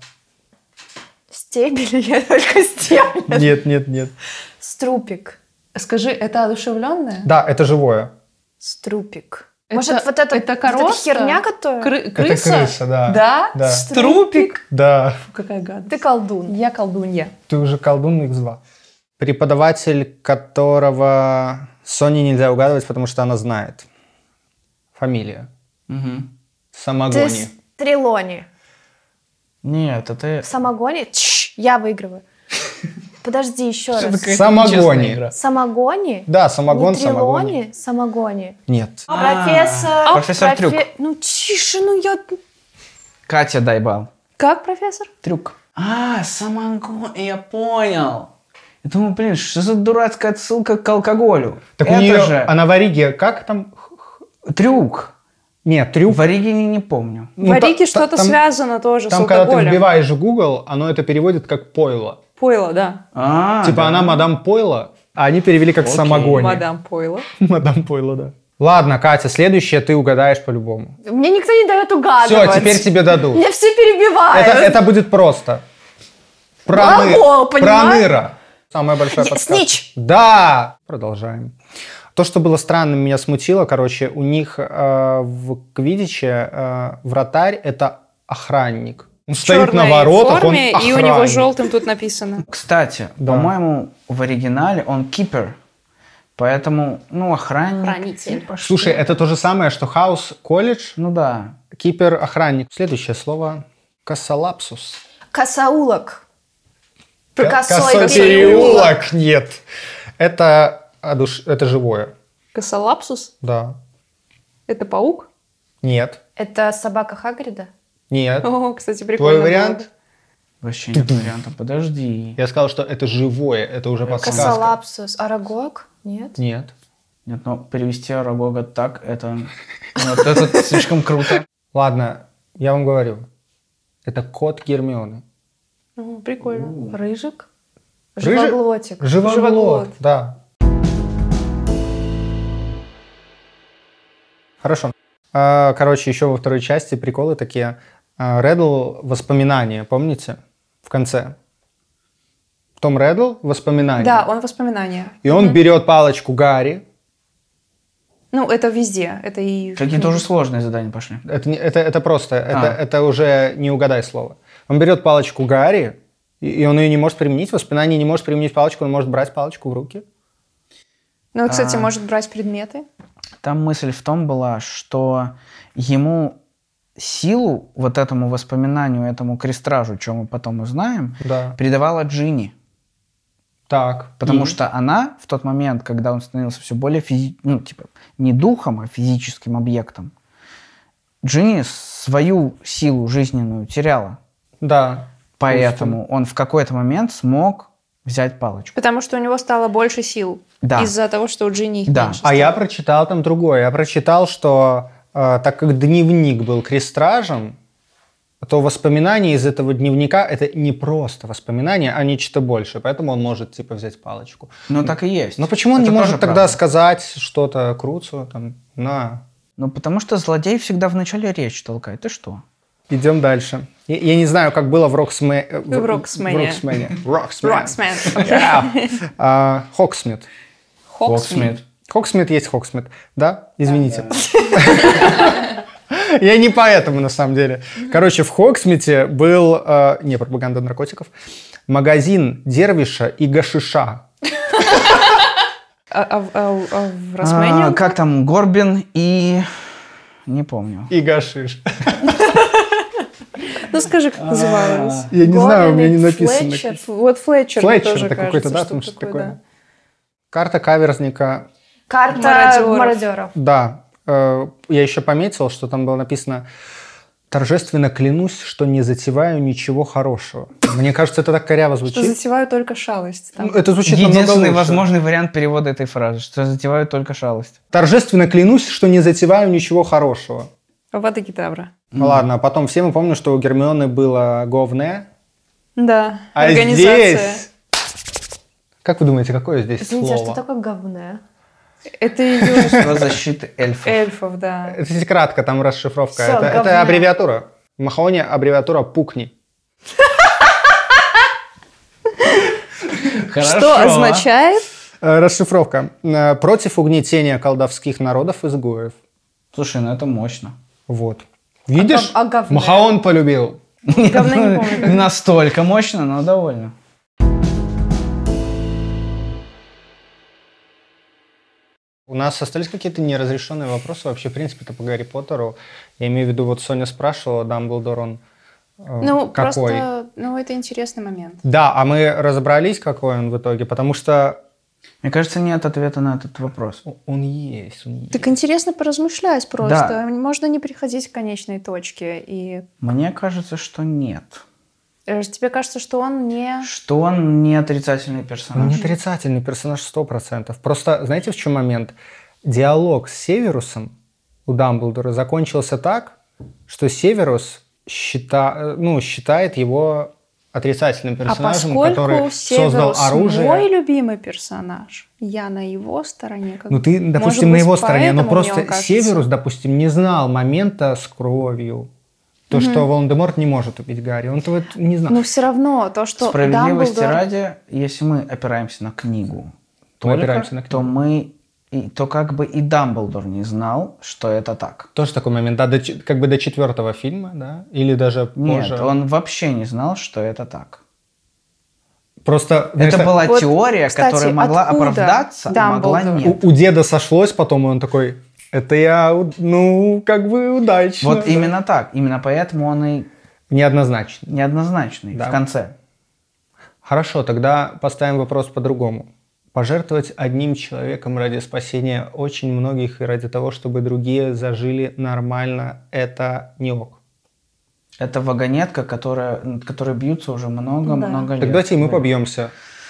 Стебель? Я только стебель. Нет. Струпик. Скажи, это одушевленное? Да, это живое. Струпик. Это- Может, вот это это корова? херня, которая... Это крыса, да. Да? Да. Струпик? Да. Какая гадость. Ты колдун. Я колдунья. Ты уже колдун X2. Преподаватель, которого Соне нельзя угадывать, потому что она знает. Фамилия. Мгм. Ты Самогони. Трелони. Нет, это... В самогоне? Я выигрываю. Подожди, еще Что раз. такая Самогони. нечестная игра. Самогони? Да, самогон, Не самогони. Трелони? Самогони. Нет. Профессор... Профессор Трюк. Ну, тише, ну я... Катя, дай бал. Как, профессор? Трюк. самогон, я понял. Я думаю, блин, что за дурацкая отсылка к алкоголю? Так Это у нее, же она в Ориге, как там? трюк. Нет, трюк. В Оригине не помню. В Ориге та- что-то там- связано тоже с Там, когда ты алкоголем. вбиваешь в Google, оно это переводит как пойло. Пойло, да. Типа да. она мадам пойло, а они перевели как Окей. самогони. Мадам Пойло. Мадам пойло, да. Ладно, Катя, следующее ты угадаешь по-любому. Мне никто не дает угадывать. Все, теперь тебе дадут. Меня все перебивают. Это будет просто. Глагол, понимаешь? Проныра. Самая большая подсказка. Снич. Да. Продолжаем. То, что было странным, меня смутило. Короче, у них в Квиддиче вратарь — это охранник. Он стоит на Чёрной воротах, форме, он и у него охранник. желтым тут написано. Кстати, Да. по-моему, в оригинале он кипер. Поэтому, охранник. Хранитель. типа, что- Слушай, это то же самое, что хаус, колледж, Ну да. кипер, охранник. Следующее слово — косолапсус. Косоулок. Косой Косой переулок. переулок. Нет. Это живое. Косолапсус? Да. Это паук? Нет. Это собака Хагрида? Нет. О, кстати, прикольно. Твой было вариант? бы. Вообще нет варианта. Подожди. Я сказал, что это живое, это уже подсказка. Косолапсус. Арагог? Нет? Нет. Нет, но перевести Арагога так, это слишком круто. Ладно, я вам говорю. Это кот Гермионы. Прикольно. Рыжик? Рыжик? Живоглотик. Живоглот, да. Хорошо. Короче, еще во второй части приколы такие. Реддл воспоминания, помните? В конце. Том Реддл воспоминания. Да, он воспоминания. И он берет палочку Гарри. Ну, это везде. Это и... Какие-то уже сложные задания пошли. Это просто, это уже не угадай слово. Он берет палочку Гарри, и он ее не может применить. Воспоминание не может применить палочку, он может брать палочку в руки. Ну, кстати, может брать предметы. Там мысль в том была, что ему силу вот этому воспоминанию, этому крестражу, что мы потом узнаем, Да. придавала Джинни. Так. Потому что она в тот момент, когда он становился все более не духом, а физическим объектом, Джинни свою силу жизненную теряла. Да. Поэтому он в какой-то момент смог взять палочку. Потому что у него стало больше сил. Да. Из-за того, что у Джинни их Да. меньше А стало. я прочитал там другое. Я прочитал, что так как дневник был крестражем, то воспоминания из этого дневника — это не просто воспоминания, а нечто большее. Поэтому он может, типа, взять палочку. Ну, так и есть. Но почему он Это не тоже может тогда правда. сказать что-то Круцу? Там, Ну, потому что злодей всегда вначале речь толкает. Ты что? Идем дальше. Я не знаю, как было в Роксмене. В Роксмене. Роксмен. Роксмен. Хоксмит. Хоксмит. Хоксмит есть Хоксмит. Да? Извините. Я не поэтому, на самом деле. Короче, в Хоксмите был, не пропаганда наркотиков, магазин Дервиша и Гашиша. А в Росмене? Как там? Горбин и... Не помню. И Гашиш. Ну скажи, как называлось. Я не знаю, у меня не Горбин и написано. Флетчер. Вот Флетчер, мне Флетчер, тоже это кажется, какой-то, да, что там что-то такое. такое, Карта каверзника. Карта мародеров. Да. Я еще пометил, что там было написано: торжественно клянусь, что не затеваю ничего хорошего. Мне кажется, это так коряво Что звучит. затеваю только шалость. Там. Это звучит намного Единственный лучше. возможный вариант перевода этой фразы, что затевают только шалость. Торжественно клянусь, что не затеваю ничего хорошего. Авада Кедавра. Ну ладно, а потом все мы помним, что у Гермионы было говне. Да, А организация. здесь... Как вы думаете, какое здесь Извините, а слово? что такое говне? Это ее Про защиты эльфов. эльфов, да. Это если кратко, там расшифровка. Всё, это говне. аббревиатура. В Махаоне аббревиатура «пукни». Хорошо. Что означает? Расшифровка. Против угнетения колдовских народов-изгоев. Слушай, ну это мощно. Вот. Видишь? А говне? Махаон полюбил. Говна не помню. как. Не настолько мощно, но довольно. У нас остались какие-то неразрешенные вопросы вообще, в принципе-то, по Гарри Поттеру. Я имею в виду, вот Соня спрашивала, Дамблдор, он Ну, какой? просто, это интересный момент. Да, а мы разобрались, какой он в итоге, потому что Мне кажется, нет ответа на этот вопрос. он есть. Он есть. Так интересно поразмышлять просто. Да. Можно не приходить к конечной точке. И Мне кажется, что нет. тебе кажется, что он не... Что он не отрицательный Он персонаж. не отрицательный персонаж 100%. Просто, знаете, в чем момент? Диалог с Северусом у Дамблдора закончился так, что Северус считает его отрицательным А персонажем, поскольку который создал Северус оружие. мой любимый персонаж, я на его стороне. Ну, ты, Может допустим, на быть, его стороне, но поэтому мне просто он кажется- Северус, допустим, не знал момента с кровью. То, что Волан-де-Морт не может убить Гарри. Он этого не знал. Но все равно то, что Справедливости Дамблдор... ради, если мы опираемся на книгу, опираемся на книгу. то как бы и Дамблдор не знал, что это так. Тоже такой момент, да, до 4-го фильма, да, или даже Нет, позже. он вообще не знал, что это так. Просто, Это знаешь, была Вот, теория, кстати, которая могла откуда оправдаться, а могла Дамблдор? нет. у деда сошлось потом, и он такой, это я, как бы удачно. Вот именно так. Именно поэтому он и Неоднозначно. неоднозначный Да. в конце. Хорошо, тогда поставим вопрос по-другому. Пожертвовать одним человеком ради спасения очень многих и ради того, чтобы другие зажили нормально, это не ок. Это вагонетка, над которой бьются уже много-много лет. Так давайте и мы побьемся.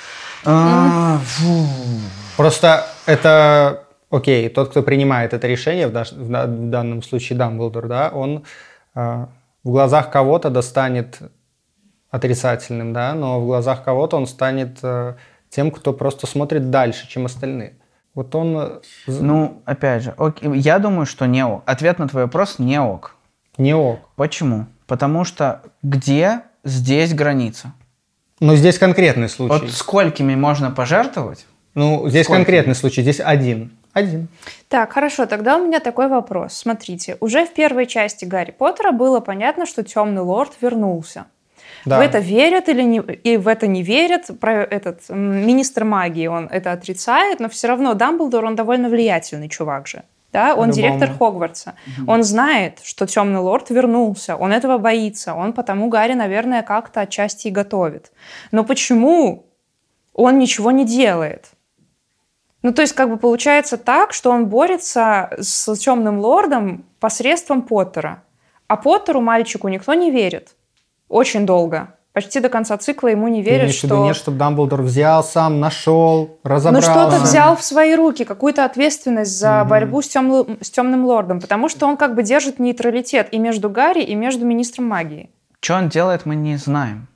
Просто это, окей, тот, кто принимает это решение, в данном случае Дамблдор, да, он в глазах кого-то достанет отрицательным, да, но в глазах кого-то он станет тем, кто просто смотрит дальше, чем остальные. Вот он... Ну, опять же, я думаю, что не ок. Ответ на твой вопрос – не ок. Не ок. Почему? Потому что где здесь граница? Ну, здесь конкретный случай. Вот сколькими можно пожертвовать? Ну, здесь конкретный случай, здесь один. Так, хорошо, тогда у меня такой вопрос. Смотрите, уже в первой части Гарри Поттера было понятно, что Темный Лорд вернулся. Да. В это верят или не, и в это не верят. Министр магии, он это отрицает, но все равно Дамблдор, он довольно влиятельный чувак же. Да? Он директор Хогвартса. Он знает, что Темный Лорд вернулся. Он этого боится. Он потому Гарри, наверное, как-то отчасти и готовит. Но почему он ничего не делает? Ну, то есть, как бы получается так, что он борется с Темным Лордом посредством Поттера. А Поттеру, мальчику, никто не верит. Очень долго. Почти до конца цикла ему не верят, что... Нет, чтобы Дамблдор взял сам, нашел, разобрался. Ну, что-то взял в свои руки, какую-то ответственность за борьбу с Темным Лордом, потому что он как бы держит нейтралитет и между Гарри, и между Министром магии. Что он делает, мы не знаем.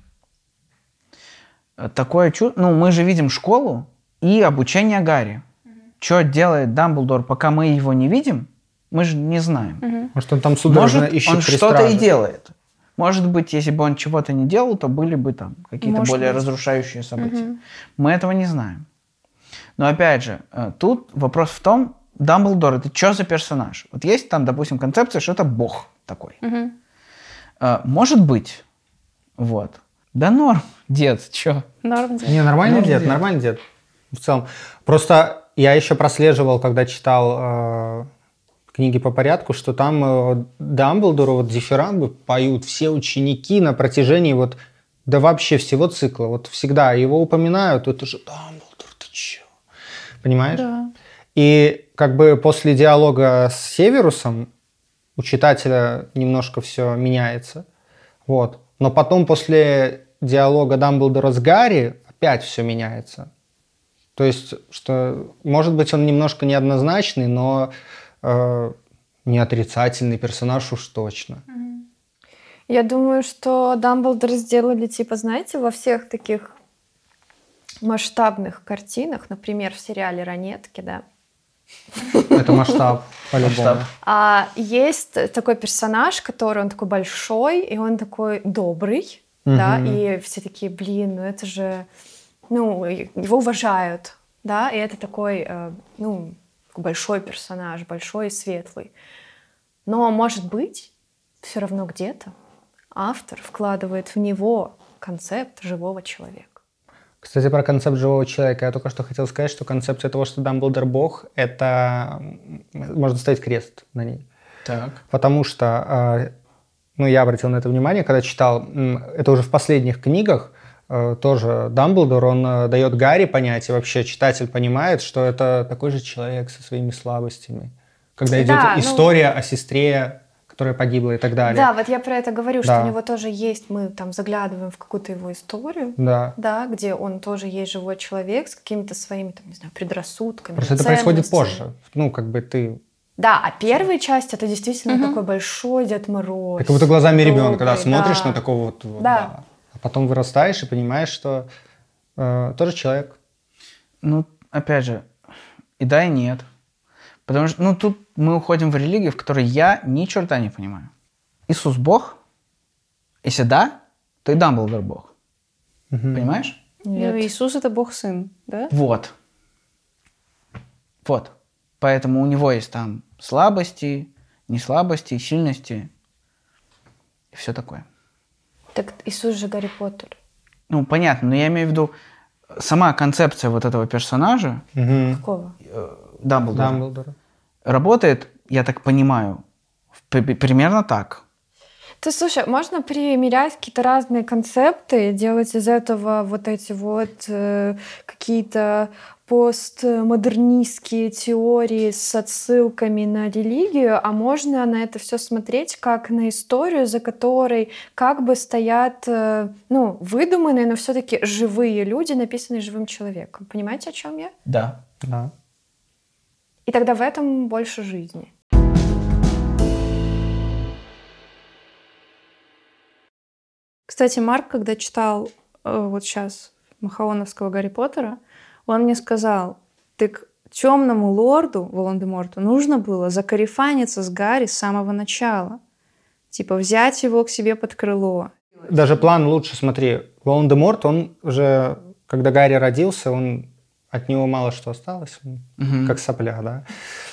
Такое чувство... Ну, мы же видим школу и обучение Гарри. Что делает Дамблдор, пока мы его не видим, мы же не знаем. Может, он там судорожно ищет он что-то и делает. Может быть, если бы он чего-то не делал, то были бы там какие-то более разрушающие события. Мы этого не знаем. Но опять же, тут вопрос в том, Дамблдор — это что за персонаж? Вот есть там, допустим, концепция, что это бог такой. Может быть. Вот. Да норм, дед, чё? Норм, дед. Не, нормальный дед. В целом. Просто я еще прослеживал, когда читал... книги по порядку, что там Дамблдору вот дифирамбы поют все ученики на протяжении вот, да вообще всего цикла. Вот всегда его упоминают, это же Дамблдор, ты чё? Понимаешь? Да. И как бы после диалога с Северусом у читателя немножко все меняется. Вот. Но потом после диалога Дамблдора с Гарри опять все меняется. То есть, что, может быть, он немножко неоднозначный, но не отрицательный персонаж уж точно. Я думаю, что Дамблдор сделали, типа, знаете, во всех таких масштабных картинах, например, в сериале «Ранетки», да. Это масштаб, по-любому. Есть такой персонаж, который, он такой большой, и он такой добрый, да, и все такие, блин, ну это же, ну, его уважают, да, и это такой, ну, большой персонаж, большой и светлый. Но, может быть, все равно где-то автор вкладывает в него концепт живого человека. Кстати, про концепт живого человека. Я только что хотел сказать, что концепция того, что Дамблдор бог, это... Можно ставить крест на ней. Так. Потому что, ну, я обратил на это внимание, когда читал, это уже в последних книгах, тоже Дамблдор, он дает Гарри понять, и вообще читатель понимает, что это такой же человек со своими слабостями. Когда идет история о сестре, которая погибла и так далее. Да, вот я про это говорю, что у него тоже есть, мы там заглядываем в какую-то его историю, да, где он тоже есть живой человек с какими-то своими, там, не знаю, предрассудками. Просто это происходит позже. Ну, как бы ты... Да, а первая часть это действительно такой большой Дед Мороз. Ты как будто глазами ребенка, когда смотришь на такого вот... Да. А потом вырастаешь и понимаешь, что тоже человек. Ну, опять же, и да, и нет. Потому что, ну, тут мы уходим в религию, в которой я ни черта не понимаю. Иисус Бог? Если да, то и Дамблдор Бог. Понимаешь? Нет. Иисус — это Бог-сын, да? Вот. Вот. Поэтому у него есть там слабости, неслабости, сильности и все такое. Так Иисус же Гарри Поттер. Ну, понятно, но я имею в виду сама концепция вот этого персонажа. Какого? Дамблдора. Работает, я так понимаю, примерно так. Ты слушай, можно примерять какие-то разные концепты, делать из этого вот эти вот какие-то постмодернистские теории с отсылками на религию, а можно на это все смотреть как на историю, за которой как бы стоят, выдуманные, но все-таки живые люди, написанные живым человеком. Понимаете, о чем я? Да. Да. И тогда в этом больше жизни. Кстати, Марк, когда читал вот сейчас махаоновского Гарри Поттера, он мне сказал, так темному лорду Волан-де-Морту нужно было закарифаниться с Гарри с самого начала. Типа взять его к себе под крыло. Даже план лучше, смотри. Волан-де-Морт, он уже, когда Гарри родился, от него мало что осталось, как сопля, да.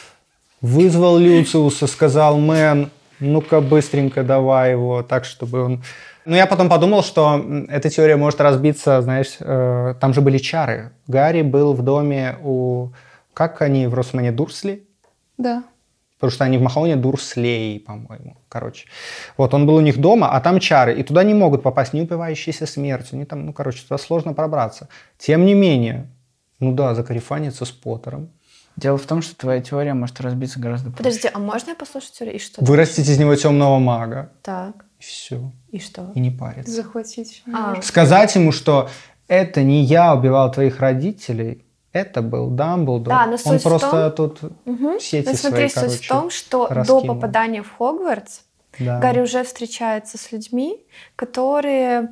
Вызвал Люциуса, сказал: «Мэн, ну-ка быстренько давай его, так, чтобы он...» Но я потом подумал, что эта теория может разбиться, знаешь, там же были чары. Гарри был в доме у... Как они в Росмане? Дурсли? Да. Потому что они в Махаоне Дурслей, по-моему. Короче. Вот, он был у них дома, а там чары. И туда не могут попасть не упивающиеся смертью. Не там, туда сложно пробраться. Тем не менее, закарифаниться с Поттером. Дело в том, что твоя теория может разбиться гораздо позже. Подожди, а можно я послушать теорию? И что? Вырастить из него темного мага. Так. И все. И что? И не париться. Захватить. Сказать ему, что это не я убивал твоих родителей, это был Дамблдор. Да, но суть он в просто том... тут сети смотри, свои, суть в том, что раскинул. до попадания в Хогвартс Да. Гарри уже встречается с людьми, которые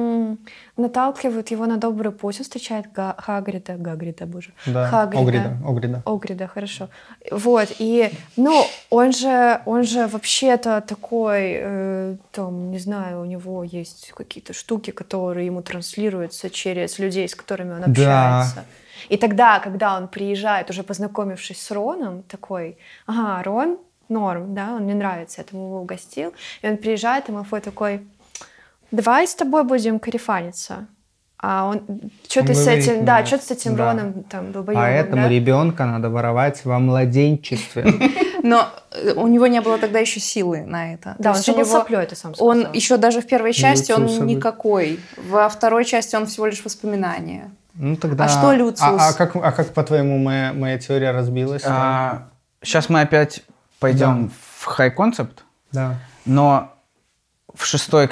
наталкивают его на добрый путь. Он встречает Хагрида, боже. Да, Хагрида. Огрида, хорошо. Вот, и, он же вообще-то такой, не знаю, у него есть какие-то штуки, которые ему транслируются через людей, с которыми он общается. И тогда, когда он приезжает, уже познакомившись с Роном, такой: ага, Рон норм, да, он мне нравится, я там его угостил. И он приезжает, и Малфой такой: давай с тобой будем карифаниться. А он, что ты с этим Роном там долбоёбом, а этому ребенка надо воровать во младенчестве. Но у него не было тогда еще силы на это. Да, он же был соплёй, ты сам сказал. Он еще даже в первой части он Люциуса никакой. Во второй части он всего лишь воспоминание. Ну тогда... А что Люциус? А как по-твоему, моя теория разбилась? Сейчас мы опять пойдем в high concept. Да. Но в шестой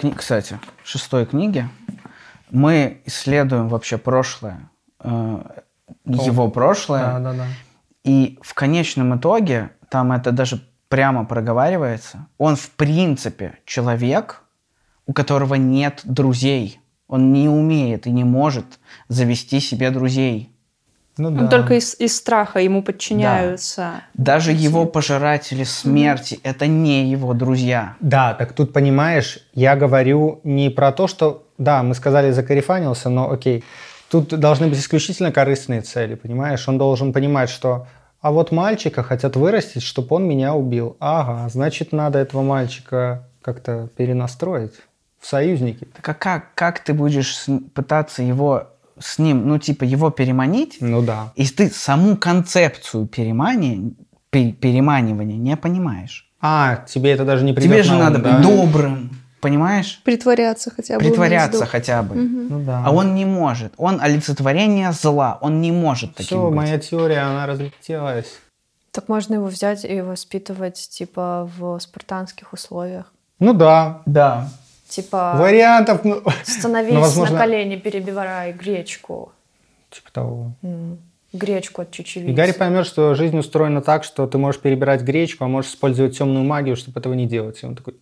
книге мы исследуем вообще прошлое, его прошлое. Да. И в конечном итоге, там это даже прямо проговаривается, он в принципе человек, у которого нет друзей. Он не умеет и не может завести себе друзей. Он только из страха ему подчиняются. Да. Даже его пожиратели смерти — это не его друзья. Да, так тут, понимаешь, я говорю не про то, что... Да, мы сказали, закарифанился, но окей. Тут должны быть исключительно корыстные цели, понимаешь? Он должен понимать, что... А вот мальчика хотят вырастить, чтобы он меня убил. Ага, значит, надо этого мальчика как-то перенастроить в союзники. Так а как ты будешь пытаться его... с ним, его переманить, Ну да. если ты саму концепцию переманивания не понимаешь. Тебе это даже не придет Тебе же на ум, надо да? быть добрым, понимаешь? Притворяться хотя бы. Притворяться хотя бы. Ну да. А он не может. Он олицетворение зла. Он не может таким Все, быть. моя теория, она разлетелась. Так можно его взять и воспитывать, в спартанских условиях. Ну да. Да. Вариантов... Становись возможно... на колени, перебивай гречку. Типа того. Гречку от чечевицы. И Гарри поймет, что жизнь устроена так, что ты можешь перебирать гречку, а можешь использовать темную магию, чтобы этого не делать. И он такой...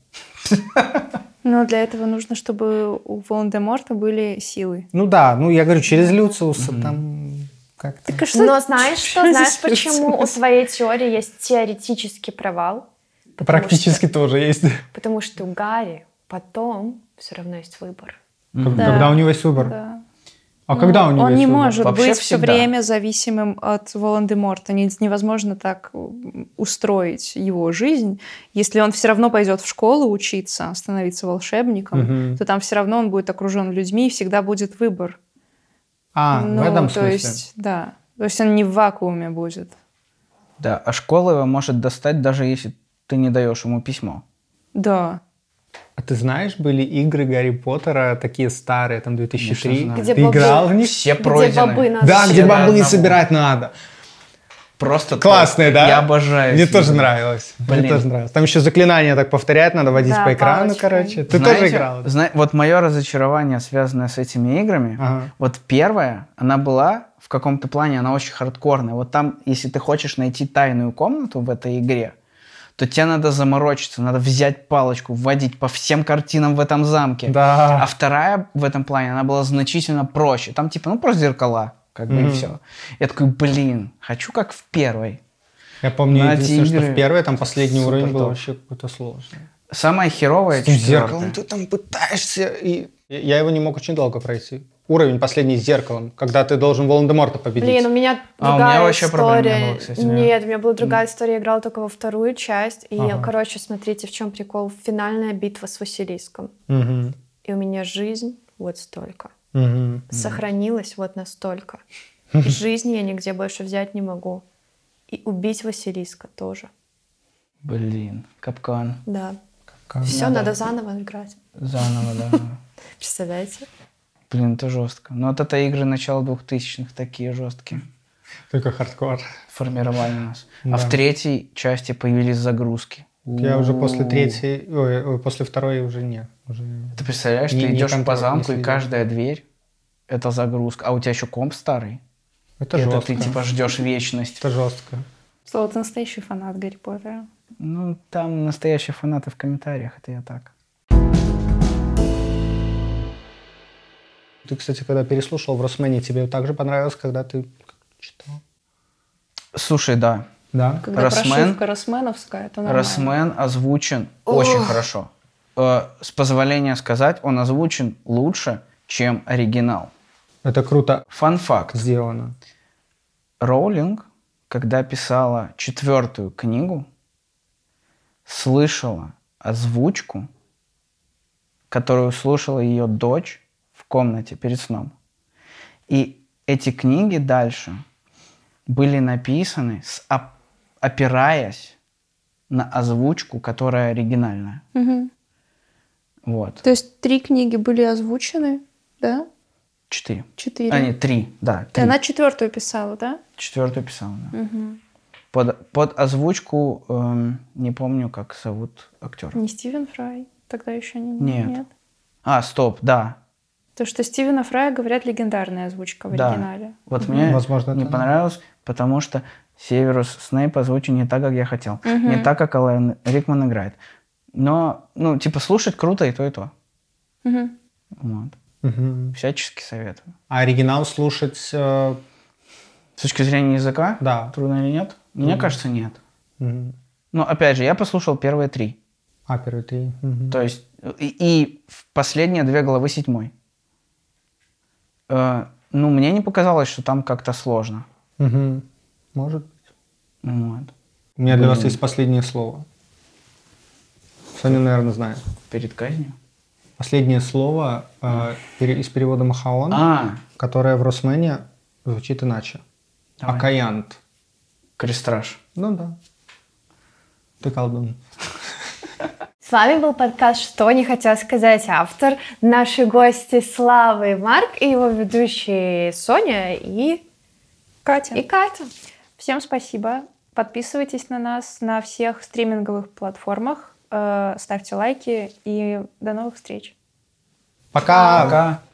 Но для этого нужно, чтобы у Волан-де-Морта были силы. Ну да, я говорю, через Люциуса там как-то... Но знаешь почему у твоей теории есть теоретический провал? Практически тоже есть. Потому что у Гарри потом все равно есть выбор. Когда у него есть выбор. Да. А когда у него Он есть не выбор? может Вообще быть все всегда. время зависимым от Волан-де-Морта. Невозможно так устроить его жизнь. Если он все равно пойдет в школу учиться, становиться волшебником, то там все равно он будет окружен людьми, и всегда будет выбор. В этом то смысле? есть, да. То есть он не в вакууме будет. Да, а школа его может достать, даже если ты не даешь ему письмо. Да. А ты знаешь, были игры Гарри Поттера такие старые, там 2003? Конечно, знаю. Где Ты бобы- играл в них? Все Где пройдены. бобы надо Да, Все где до бобы одного. собирать надо. Просто Классные, да? Я обожаю. Мне эти тоже игры. нравилось. Блин. Мне тоже нравилось. Там еще заклинания так повторять надо, водить Да, по экрану, палочкой. короче. Ты Знаете, тоже играл? да? Вот мое разочарование, связанное с этими играми, Ага. вот первая, она была в каком-то плане, она очень хардкорная. Вот там, если ты хочешь найти тайную комнату в этой игре, то тебе надо заморочиться, надо взять палочку, вводить по всем картинам в этом замке. Да. А вторая в этом плане, она была значительно проще. Там типа, просто зеркала, как бы и все. Я такой, блин, хочу как в первой. Я помню, Но эти единственное, что игры в первой, там последний супер уровень был топ. вообще какой-то сложный. Самая херовая С этим четвертая. зеркалом ты там пытаешься, и... Я его не мог очень долго пройти. Уровень последний с зеркалом, когда ты должен Волан-де-Морта победить. Блин, у меня А, у другая меня вообще проблем не история. было, кстати, Нет, у меня была другая история. Я играла только во вторую часть. И, Ага. короче, смотрите, в чем прикол. Финальная битва с Василиском. Мгм. И у меня жизнь вот столько. Мгм. Сохранилась вот настолько. И жизни я нигде больше взять не могу. И убить Василиска тоже. Блин, капкан. Да. Как Все, надо заново играть. Заново, да. Представляете? Блин, это жестко. Но вот это игры начала 2000-х такие жесткие. Только хардкор. Формировали нас. Да. А в третьей части появились загрузки. Я уже после У-у-у. третьей, после второй уже нет. Уже... Ты представляешь, Не- ты не идешь по контроль, не замку, и следил. каждая дверь — это загрузка. А у тебя еще комп старый. Это И это жестко. ты типа ждешь вечность. Это жестко. Слово, ты настоящий фанат Гарри Поттера. Ну, там настоящие фанаты в комментариях, это я так. Ты, кстати, когда переслушал в Росмене, тебе также понравилось, когда ты читал? Слушай, да, Да? Когда Росмен? прошивка росменовская, это нормально. Росмен озвучен очень хорошо. С позволения сказать, он озвучен лучше, чем оригинал. Это круто Фан-факт. сделано. Роулинг, когда писала 4-ю книгу, слышала озвучку, которую слушала ее дочь в комнате перед сном. И эти книги дальше были написаны, опираясь на озвучку, которая оригинальная. Мгм. Вот. То есть 3 книги были озвучены, да? 4. 4. А, нет, 3. Да, И 3. она 4-ю писала, да? 4-ю писала, да. Мгм. Под озвучку, не помню, как зовут актера. Не Стивен Фрай? Тогда еще не... Нет. А, стоп, да. То, что Стивена Фрая, говорят, легендарная озвучка в Да. оригинале. Вот мне Возможно, не это- понравилось, потому что Северус Снейп озвучен не так, как я хотел. Не так, как Алан Рикман играет. Но, типа, слушать круто и то, и то. Мгм. Вот. Мгм. Всячески советую. А оригинал слушать, С точки зрения языка, да. трудно или нет? Мне кажется, нет. Мгм. Но, опять же, я послушал первые 3. А, первые 3. Мгм. То есть, и в последние 2 главы 7. Мне не показалось, что там как-то сложно. Мгм. Может быть. Вот. У меня для вас есть последнее слово. Соня, наверное, знает. Перед казнью. Последнее слово из перевода Махаон, которое в Росмене звучит иначе. Давай. Акаянт. Крестраж. Ну да. Ты колдун. С вами был подкаст «Что не хотел сказать автор». Наши гости Слава и Марк, и его ведущие Соня и Катя. Катя. Всем спасибо. Подписывайтесь на нас на всех стриминговых платформах. Ставьте лайки и до новых встреч. Пока! Пока.